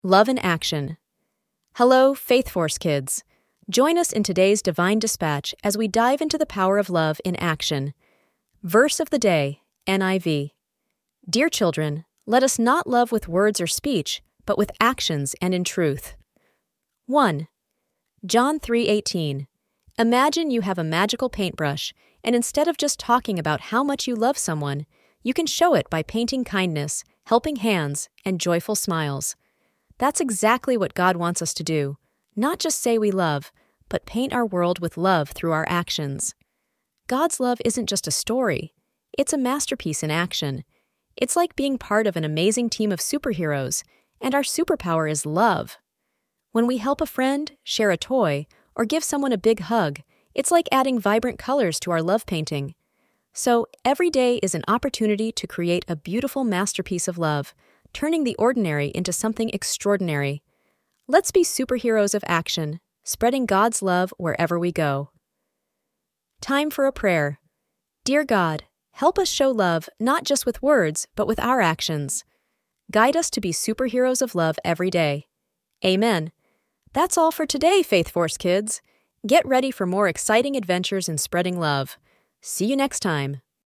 Love in Action. Hello, Faith Force kids. Join us in today's Divine Dispatch as we dive into the power of love in action. Verse of the Day, NIV. Dear children, let us not love with words or speech, but with actions and in truth. 1. John 3:18. Imagine you have a magical paintbrush, and instead of just talking about how much you love someone, you can show it by painting kindness, helping hands, and joyful smiles. That's exactly what God wants us to do. Not just say we love, but paint our world with love through our actions. God's love isn't just a story. It's a masterpiece in action. It's like being part of an amazing team of superheroes, and our superpower is love. When we help a friend, share a toy, or give someone a big hug, it's like adding vibrant colors to our love painting. So, every day is an opportunity to create a beautiful masterpiece of love, turning the ordinary into something extraordinary. Let's be superheroes of action, spreading God's love wherever we go. Time for a prayer. Dear God, help us show love not just with words, but with our actions. Guide us to be superheroes of love every day. Amen. That's all for today, Faith Force kids. Get ready for more exciting adventures in spreading love. See you next time.